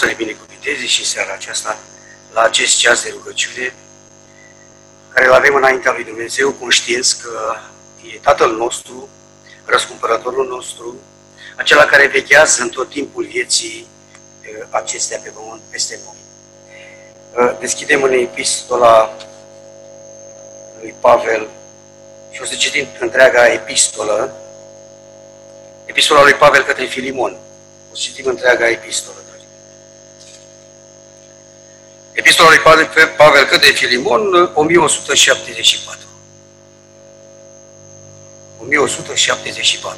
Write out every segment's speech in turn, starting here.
să ne binecuvinteze și seara aceasta la acest ceas de rugăciune care îl avem înaintea lui Dumnezeu, conștienți că e Tatăl nostru, Răscumpărătorul nostru, acela care vechează în tot timpul vieții acestea pe pământ peste noi. Deschidem în epistola lui Pavel și o să citim întreaga epistolă, epistola lui Pavel către Filimon. O să citim întreaga epistolă. Epistola lui Pavel către Filimon, 1174. 1174.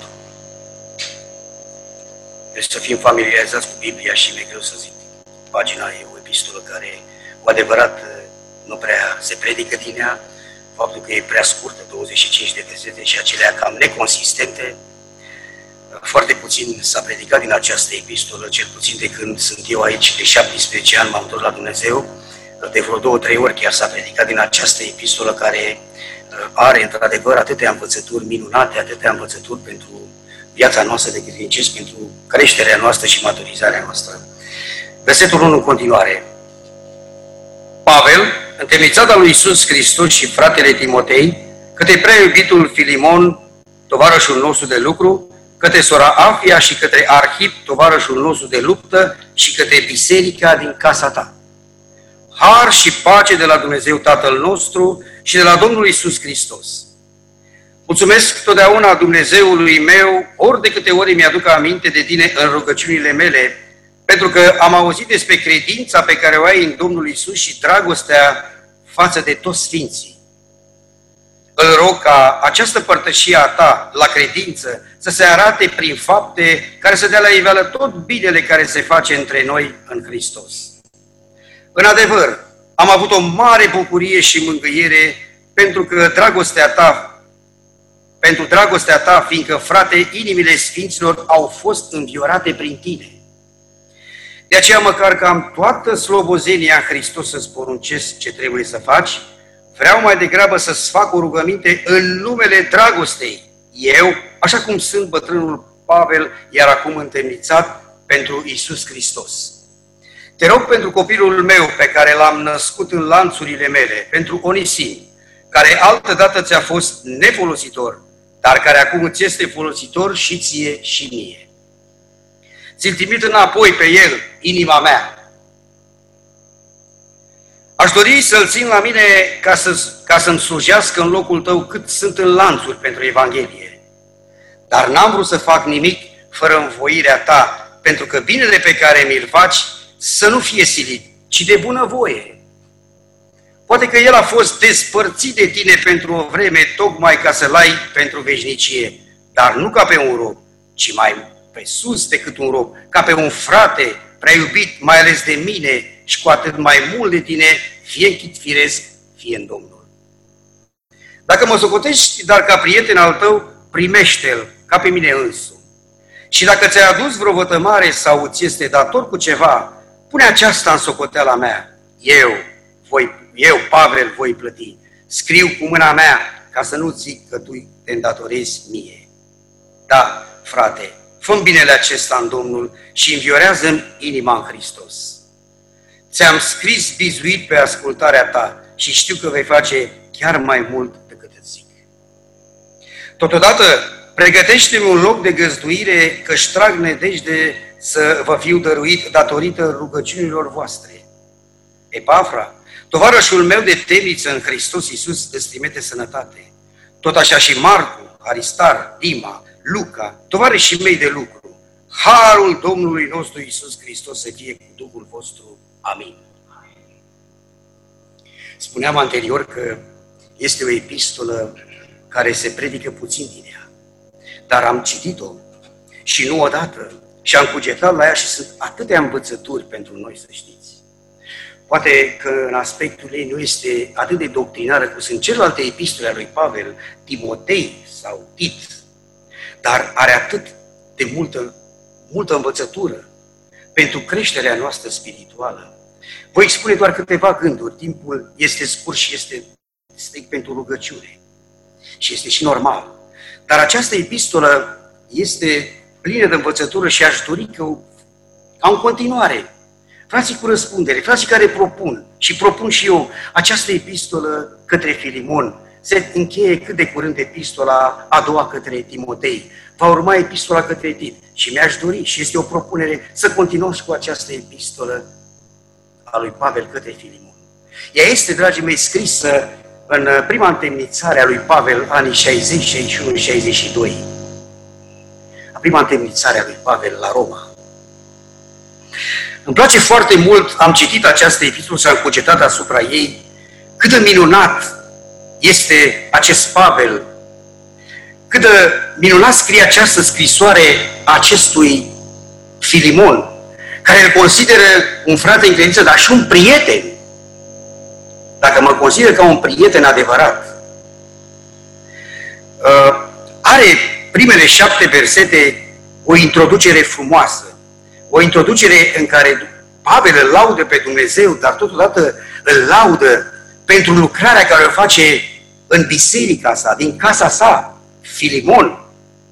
Deci să fim familiarizați cu Biblia și mi-e greu să zic. Pagina e o epistolă care, cu adevărat, nu prea se predică din ea. Faptul că e prea scurtă, 25 de versete și acelea cam neconsistente. Foarte puțin s-a predicat din această epistolă, cel puțin de când sunt eu aici, de 17 ani m-am întors la Dumnezeu. De vreo 2-3 ori chiar s-a predicat din această epistolă care are într-adevăr atâtea învățături minunate, atâtea învățături pentru viața noastră de credincioși, pentru creșterea noastră și maturizarea noastră. Versetul 1 în continuare. Pavel, întemnițat al lui Iisus Hristos și fratele Timotei, către prea iubitul Filimon, tovarășul nostru de lucru, către sora Afia și către Arhip, tovarășul nostru de luptă, și către biserica din casa ta. Har și pace de la Dumnezeu Tatăl nostru și de la Domnul Iisus Hristos. Mulțumesc totdeauna Dumnezeului meu, ori de câte ori mi-aduc aminte de tine în rugăciunile mele, pentru că am auzit despre credința pe care o ai în Domnul Iisus și dragostea față de toți sfinții. Îl rog ca această părtășie a ta la credință să se arate prin fapte care să dea la iveală tot binele care se face între noi în Hristos. În adevăr, am avut o mare bucurie și mângâiere pentru dragostea ta, fiindcă, frate, inimile sfinților au fost înviorate prin tine. De aceea, măcar că am toată slobozenia în Hristos să-ți poruncesc ce trebuie să faci, vreau mai degrabă să-ți fac o rugăminte în numele dragostei. Eu, așa cum sunt bătrânul Pavel, iar acum întemnițat pentru Iisus Hristos. Te rog pentru copilul meu pe care l-am născut în lanțurile mele, pentru Onisim, care altădată ți-a fost nefolositor, dar care acum îți este folositor și ție și mie. Ți-l trimit înapoi pe el, inima mea. Aș dori să-l țin la mine ca să-mi slujească în locul tău cât sunt în lanțuri pentru Evanghelie. Dar n-am vrut să fac nimic fără învoirea ta, pentru că binele pe care mi-l faci să nu fie silit, ci de bunăvoie. Poate că el a fost despărțit de tine pentru o vreme, tocmai ca să-l ai pentru veșnicie, dar nu ca pe un rob, ci mai pe sus decât un rob, ca pe un frate prea iubit, mai ales de mine și cu atât mai mult de tine, fie în chip firesc, fie în Domnul. Dacă mă socotești, dar ca prieten al tău, primește-l ca pe mine însumi. Și dacă ți-ai adus vreo vătămare sau ți este dator cu ceva, pune aceasta în socoteala mea. Eu, Pavel, voi plăti. Scriu cu mâna mea, ca să nu zic că tu te îndatorezi mie. Da, frate, fă-mi binele acesta în Domnul și înviorează-mi inima în Hristos. Ți-am scris bizuit pe ascultarea ta și știu că vei face chiar mai mult decât îți zic. Totodată, pregătește-mi un loc de găzduire, că-și trag nedejde să vă fiu dăruit datorită rugăciunilor voastre. Epafra, tovarășul meu de temniță în Hristos Iisus, îți trimite sănătate. Tot așa și Marcu, Aristar, Dima, Luca, tovarășii mei de lucru. Harul Domnului nostru Iisus Hristos să fie cu Duhul vostru. Amin. Spuneam anterior că este o epistolă care se predică puțin din ea, dar am citit-o și nu odată și am cugetat la ea și sunt atâtea învățături pentru noi, să știți. Poate că în aspectul ei nu este atât de doctrinară cum sunt celelalte epistole ale lui Pavel, Timotei sau Tit, dar are atât de multă învățătură pentru creșterea noastră spirituală. Voi expune doar câteva gânduri, timpul este scurt și este strict pentru rugăciune și este și normal. Dar această epistolă este plină de învățătură și aș dori ca în continuare frații cu răspundere, frații care propun și propun și eu această epistolă către Filimon. Se încheie cât de curând epistola a doua către Timotei. Va urma epistola către Tit și mi-aș dori și este o propunere să continuăm și cu această epistolă a lui Pavel către Filimon. Ea este, dragii mei, scrisă în prima întemnițare a lui Pavel, anii 60, 61, 62. A prima întemnițare a lui Pavel la Roma. Îmi place foarte mult, am citit această epistolă și am cugetat asupra ei, cât de minunat este acest Pavel, cât de minunat scrie această scrisoare acestui Filimon, care îl consideră un frate în credință, dar și un prieten. Dacă mă consider ca un prieten adevărat. Are primele 7 versete o introducere frumoasă, o introducere în care Pavel îl laudă pe Dumnezeu, dar totodată îl laudă pentru lucrarea care o face în biserica sa, din casa sa, Filimon.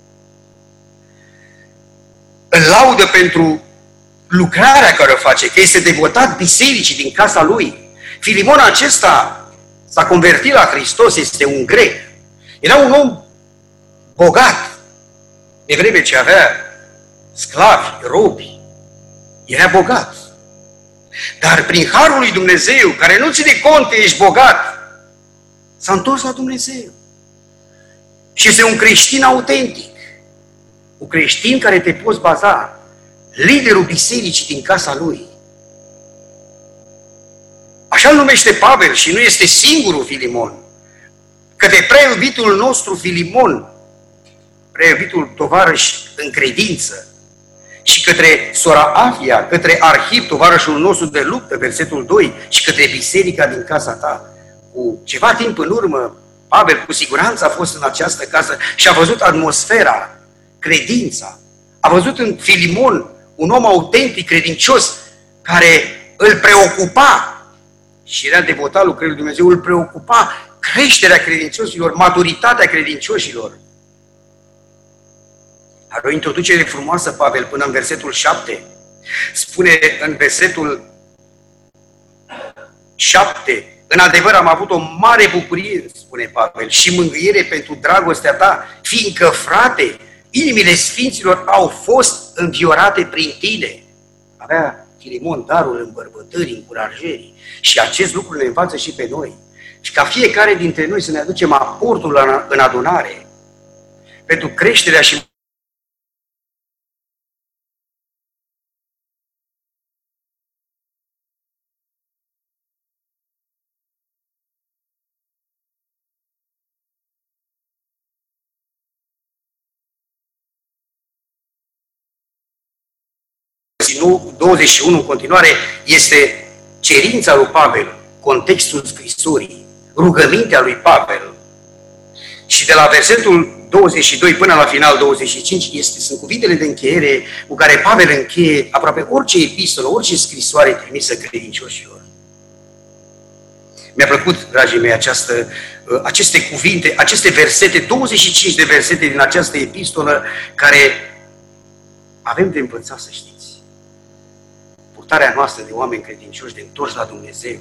Îl laudă pentru lucrarea care o face, că este devotat bisericii din casa lui. Filimon acesta s-a convertit la Hristos, este un grec. Era un om bogat, de vreme ce avea sclavi, robi. Era bogat. Dar prin harul lui Dumnezeu, care nu ține cont că ești bogat, s-a întors la Dumnezeu. Și este un creștin autentic. Un creștin care te poți baza. Liderul bisericii din casa lui. Așa îl numește Pavel și nu este singurul Filimon. Către prea iubitul nostru Filimon, prea iubitul tovarăș în credință, și către sora Afia, către Arhip, tovarășul nostru de luptă, versetul 2, și către biserica din casa ta. Cu ceva timp în urmă, Pavel cu siguranță a fost în această casă și a văzut atmosfera, credința. A văzut în Filimon un om autentic, credincios, care îl preocupa și era devotat lucrării lui Dumnezeu, îl preocupa creșterea credincioșilor, maturitatea credincioșilor. Are o introducere frumoasă, Pavel, până în versetul 7. Spune în versetul 7, în adevăr am avut o mare bucurie, spune Pavel, și mângâiere pentru dragostea ta, fiindcă, frate, inimile sfinților au fost înviorate prin tine. Avea Filimon darul îmbărbătării, încurajării și acest lucru ne învață și pe noi. Și ca fiecare dintre noi să ne aducem aportul în adunare pentru creșterea și nu 21 în continuare, este cerința lui Pavel, contextul scrisorii, rugămintea lui Pavel. Și de la versetul 22 până la final 25 sunt cuvintele de încheiere cu care Pavel încheie aproape orice epistolă, orice scrisoare trimisă credincioșilor. Mi-a plăcut, dragii mei, aceste cuvinte, aceste versete, 25 de versete din această epistolă care avem de învățat, să știți. Purtarea noastră de oameni credincioși, de întorși la Dumnezeu.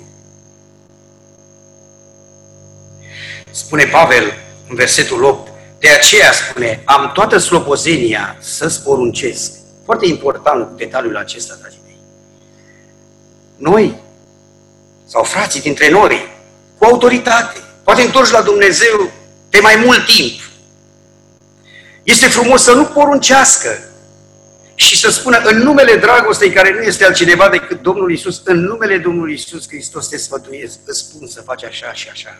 Spune Pavel în versetul 8, de aceea spune, am toată slobozenia să-ți poruncesc. Foarte important detaliul acesta, dragii mei. Noi, sau frații dintre noi, cu autoritate, poate întorși la Dumnezeu de mai mult timp. Este frumos să nu poruncească și să spună în numele dragostei care nu este altcineva decât Domnul Iisus, în numele Domnului Iisus Hristos te sfătuiesc, îți spun să faci așa și așa.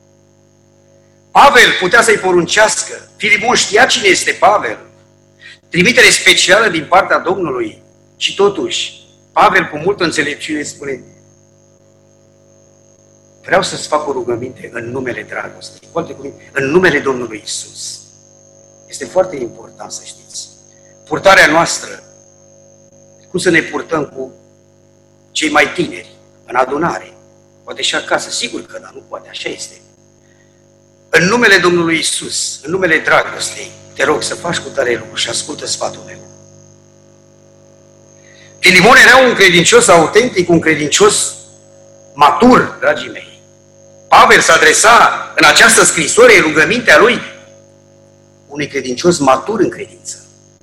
Pavel putea să-i poruncească. Filimon știa cine este Pavel. Trimitere specială din partea Domnului. Și totuși, Pavel cu multă înțelepciune spune, vreau să-ți fac o rugăminte în numele dragostei. Cu alte cuvinte, în numele Domnului Iisus. Este foarte important să știți. Purtarea noastră, cum să ne purtăm cu cei mai tineri, în adunare, poate și acasă, sigur că da, nu poate, așa este. În numele Domnului Iisus, în numele dragostei, te rog să faci cu tare lucru și ascultă sfatul meu. Filimon era un credincios autentic, un credincios matur, dragii mei. Pavel se adresa în această scrisoare, rugămintea lui, unui credincios matur în credință.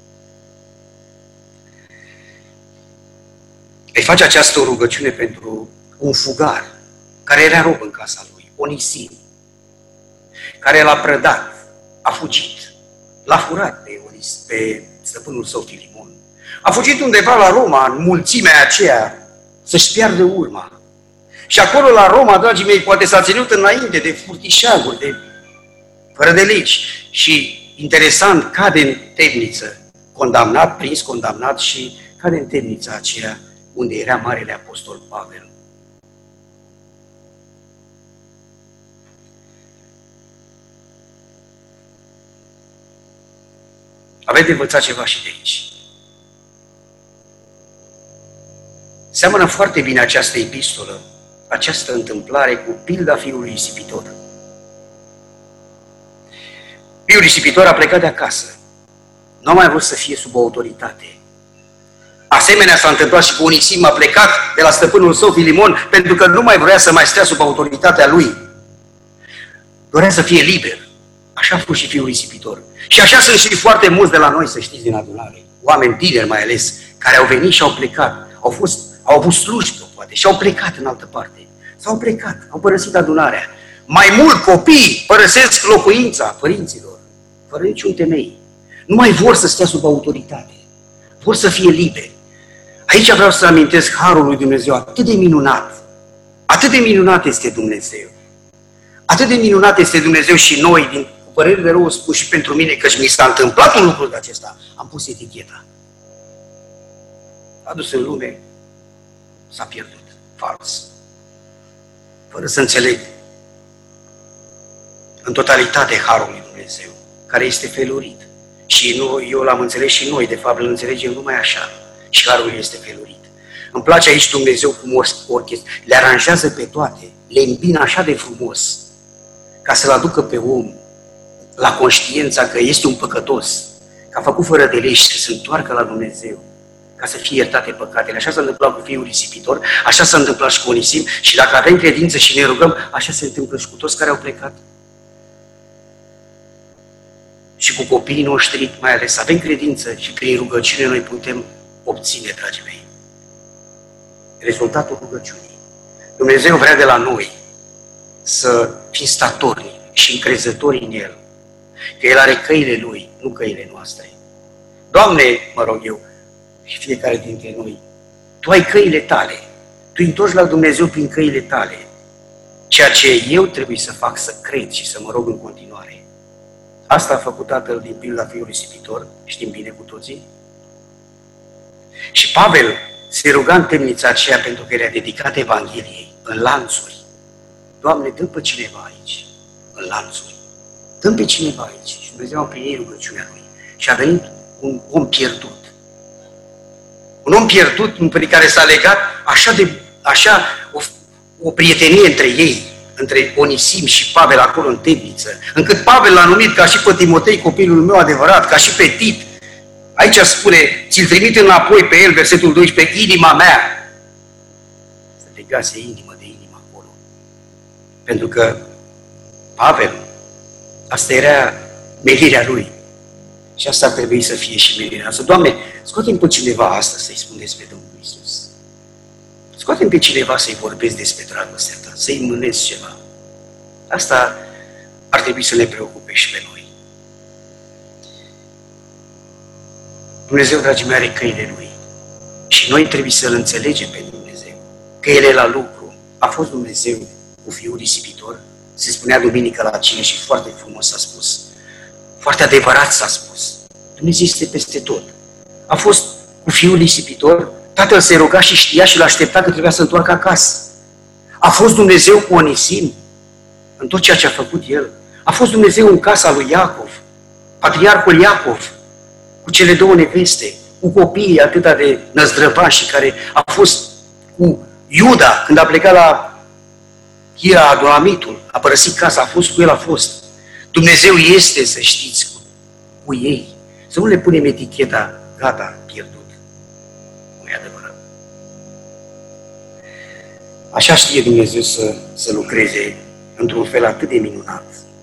Îi face această rugăciune pentru un fugar care era rob în casa lui, Onisim, care l-a prădat, a fugit, l-a furat pe stăpânul său Filimon. A fugit undeva la Roma, în mulțimea aceea, să-și piardă urma. Și acolo la Roma, dragii mei, poate s-a ținut înainte de furtișaguri, de fără de legi. Și interesant, cade în temniță, condamnat, prins, condamnat și cade în temnița aceea unde era Marele Apostol Pavel. Aveți de învățat ceva și de aici. Seamănă foarte bine această epistolă, această întâmplare cu pilda fiului risipitor. Fiul risipitor a plecat de acasă. Nu a mai vrut să fie sub autoritate. Asemenea s-a întâmplat și cu Onisim, a plecat de la stăpânul său Filimon pentru că nu mai vrea să mai stea sub autoritatea lui. Dorea să fie liber. Așa a fost și fiul risipitor. Și așa sunt și foarte mulți de la noi, să știți, din adunare. Oameni tineri mai ales, care au venit și au plecat. Au avut slujbă, poate, și au plecat în altă parte. S-au plecat, au părăsit adunarea. Mai mult copii părăsesc locuința părinților, fără niciun temei. Nu mai vor să stea sub autoritate. Vor să fie liberi. Aici vreau să amintesc harul lui Dumnezeu atât de minunat. Atât de minunat este Dumnezeu. Atât de minunat este Dumnezeu și noi, din păreri de rău spus și pentru mine, căci mi s-a întâmplat un lucru de acesta. Am pus eticheta. Adus în lume, s-a pierdut. Fals. Fără să înțeleg în totalitate harul lui Dumnezeu, care este felurit. Și eu l-am înțeles și noi, de fapt, îl înțelegem numai așa. Și harul este felurit. Îmi place aici Dumnezeu cum orchestră, le aranjează pe toate, le îmbină așa de frumos, ca să-l aducă pe om la conștiința că este un păcătos, că a făcut fără de legi și să se întoarcă la Dumnezeu, ca să fie iertate păcatele. Așa s-a întâmplat cu fiul risipitor, așa s-a întâmplat și cu Onisim și dacă avem credință și ne rugăm, așa se întâmplă și cu toți care au plecat. Și cu copiii noștri, mai ales, avem credință și prin rugăciune noi putem obține, dragii mei, rezultatul rugăciunii. Dumnezeu vrea de la noi să fim statorni și încrezători în El, că El are căile Lui, nu căile noastre. Doamne, mă rog eu, și fiecare dintre noi, Tu ai căile Tale, Tu întorci la Dumnezeu prin căile Tale, ceea ce eu trebuie să fac, să cred și să mă rog în continuare. Asta a făcut tatăl din pilda fiului risipitor, știm bine cu toții. Și Pavel se ruga în temnița aceea pentru că era dedicat Evangheliei, în lanțuri. Doamne, dă pe cineva aici, în lanțuri. Dă pe cineva aici. Și Dumnezeu a împlinit rugăciunea lui. Și a venit un om pierdut. Un om pierdut prin care s-a legat așa o prietenie între ei, între Onisim și Pavel acolo în temniță, încât Pavel l-a numit ca și pe Timotei, copilul meu adevărat, ca și pe Tit. Aici spune, ți-l trimit înapoi pe el, versetul 12, inima mea. Se legase inima de inimă acolo. Pentru că Pavel, asta era menirea lui. Și asta ar trebui să fie și menirea noastră. Doamne, scoate-mi pe cineva astăzi să-i spun despre Domnul Iisus. Scoate-mi pe cineva să-i vorbesc despre dragostea ta, să-i mânezi ceva. Asta ar trebui să ne preocupe și pe noi. Dumnezeu, dragii mei, are căile Lui. Și noi trebuie să-L înțelegem pe Dumnezeu. Că El e la lucru. A fost Dumnezeu cu fiul risipitor. Se spunea duminică la cină și foarte frumos s-a spus. Foarte adevărat s-a spus. Dumnezeu este peste tot. A fost cu fiul risipitor. Tatăl se ruga și știa și l-aștepta că trebuia să întoarcă acasă. A fost Dumnezeu cu Onisim în tot ceea ce a făcut el. A fost Dumnezeu în casa lui Iacov, patriarhul Iacov, cu cele două neveste, cu copiii atâta de năzdrăvași și care a fost cu Iuda când a plecat la Hira Adulamitul, a părăsit casa, a fost cu el, a fost. Dumnezeu este, să știți, cu ei. Să nu le punem eticheta, gata, pierdut. Nu e adevărat. Așa știe Dumnezeu să lucreze într-un fel atât de minunat.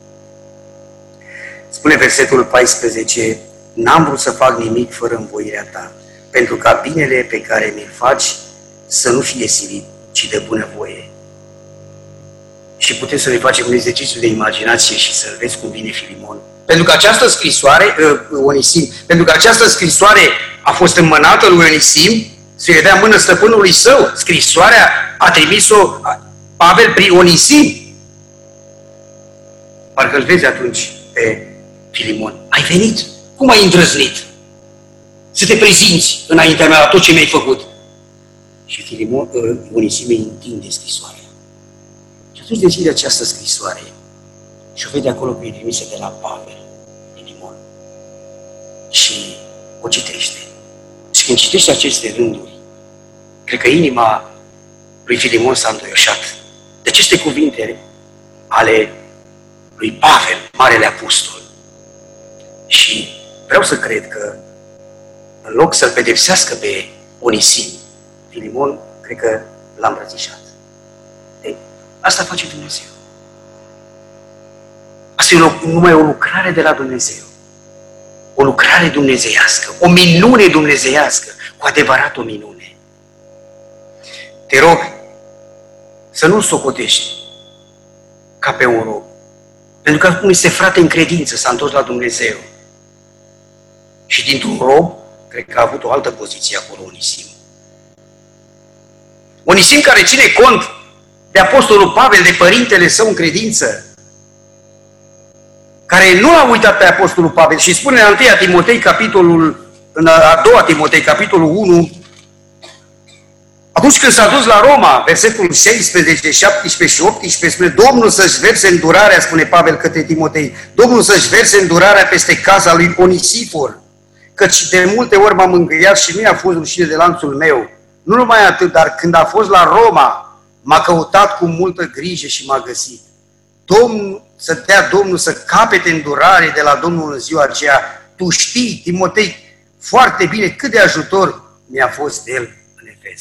Spune versetul 14, n-am vrut să fac nimic fără învoirea ta, pentru ca binele pe care mi-l faci să nu fie silit, ci de bunăvoie. Și putem să ne facem un exercițiu de imaginație și să vezi cum vine Filimon. Pentru că această scrisoare, Onisim, pentru că această scrisoare a fost înmânată lui Onisim, să-i dea mână stăpânului său. Scrisoarea a trimis-o Pavel prin Onisim. Parcă îl vezi atunci pe Filimon. Ai venit? Cum ai îndrăznit să te prezinți înaintea mea la tot ce mi-ai făcut? Și Onisim îi întinde scrisoarea. Și atunci deschide această scrisoare și o vede acolo că e trimisă de la Pavel, Filimon. Și o citește. Și când citește aceste rânduri, cred că inima lui Filimon s-a înduioșat de aceste cuvinte ale lui Pavel, Marele Apostol. Și vreau să cred că în loc să-l pedepsească pe Onisim, Filimon, cred că l-a îmbrățișat. Asta face Dumnezeu. Asta e numai o lucrare de la Dumnezeu. O lucrare dumnezeiască, o minune dumnezeiască, cu adevărat o minune. Te rog să nu-l socotești ca pe un rob. Pentru că acum este frate în credință, s-a întors la Dumnezeu. Și dintr-un rob, cred că a avut o altă poziție acolo, Onisim. Onisim care ține cont de Apostolul Pavel, de părintele său în credință, care nu l-a uitat pe Apostolul Pavel și spune în 1 Timotei, în a 2 Timotei, capitolul 1, atunci când s-a dus la Roma, versetul 16, 17 și 18, spune Domnul să-și verse îndurarea, spune Pavel către Timotei, Domnul să-și verse îndurarea peste casa lui Onisifor, căci de multe ori m-am mângâiat și nu i-a fost rușine de lanțul meu. Nu numai atât, dar când a fost la Roma, m-a căutat cu multă grijă și m-a găsit. Să dea Domnul să capete îndurare de la Domnul în ziua aceea. Tu știi, Timotei, foarte bine cât de ajutor mi-a fost el în Efes.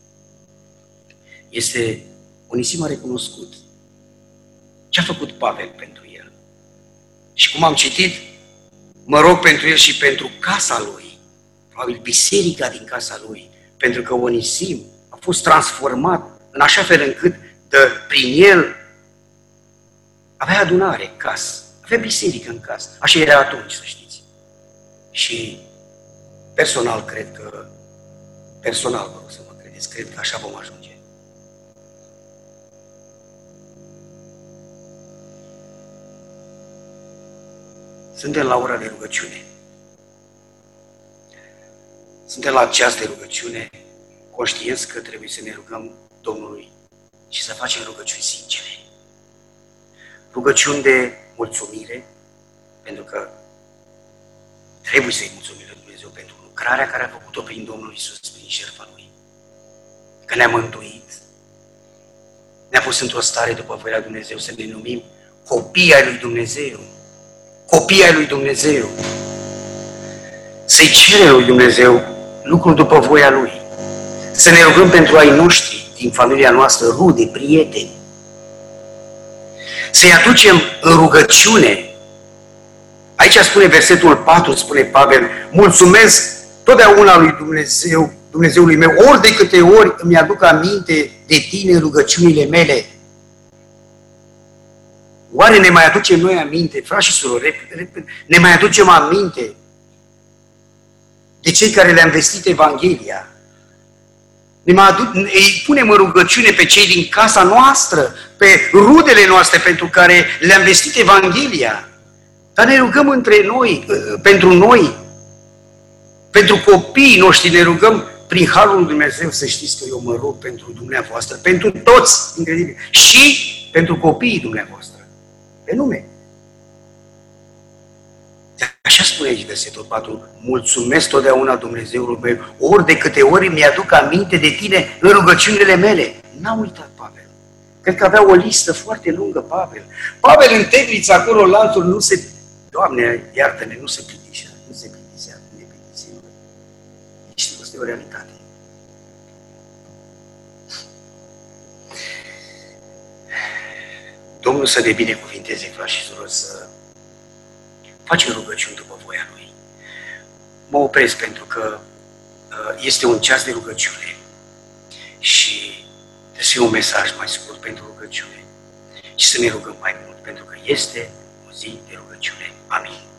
Onisim a recunoscut ce a făcut Pavel pentru el. Și cum am citit, mă rog pentru el și pentru casa lui, probabil biserica din casa lui, pentru că Onisim a fost transformat în așa fel încât prin el avea adunare în casă, avea biserică în casă. Așa era atunci, să știți. Și personal, vă rog să mă credeți, cred că așa vom ajunge. Suntem la ora de rugăciune. Suntem la ceas de rugăciune, conștienți că trebuie să ne rugăm Domnului și să facem rugăciuni sincere. Rugăciuni de mulțumire, pentru că trebuie să-i mulțumim lui Dumnezeu pentru lucrarea care a făcut-o prin Domnul Iisus, prin jertfa Lui. Că ne-a mântuit, ne-a pus într-o stare după voia lui Dumnezeu să ne numim copii ai lui Dumnezeu. Copii ai lui Dumnezeu. Să-i cerem lui Dumnezeu lucruri după voia Lui. Să ne rugăm pentru ai noștri din familia noastră, rude, prieteni. Să-i aducem în rugăciune. Aici spune versetul 4, spune Pavel, mulțumesc totdeauna lui Dumnezeu, Dumnezeului meu, ori de câte ori îmi aduc aminte de tine în rugăciunile mele. Oare ne mai aducem noi aminte, frați și surori, ne mai aducem aminte de cei care le-am vestit Evanghelia? Îi punem în rugăciune pe cei din casa noastră, pe rudele noastre pentru care le-am vestit Evanghelia. Dar ne rugăm între noi, pentru copiii noștri, ne rugăm prin Harul lui Dumnezeu, să știți că eu mă rog pentru dumneavoastră, pentru toți, incredibil, și pentru copiii dumneavoastră, pe nume. Așa spune aici versetul 4, mulțumesc totdeauna Dumnezeului meu, ori de câte ori mi-aduc aminte de tine în rugăciunile mele. N-a uitat Pavel. Cred că avea o listă foarte lungă Pavel. Pavel în temniță, acolo lanțul nu se... Doamne, iartă-ne, nu se plictisea, nu se plictisea, nu ne plictisea. Este o realitate. Domnul să ne binecuvinteze, frați și surori, să facem rugăciuni după voia Lui. Mă opresc pentru că este un ceas de rugăciune și trebuie să fie un mesaj mai scurt pentru rugăciune și să ne rugăm mai mult, pentru că este o zi de rugăciune. Amin.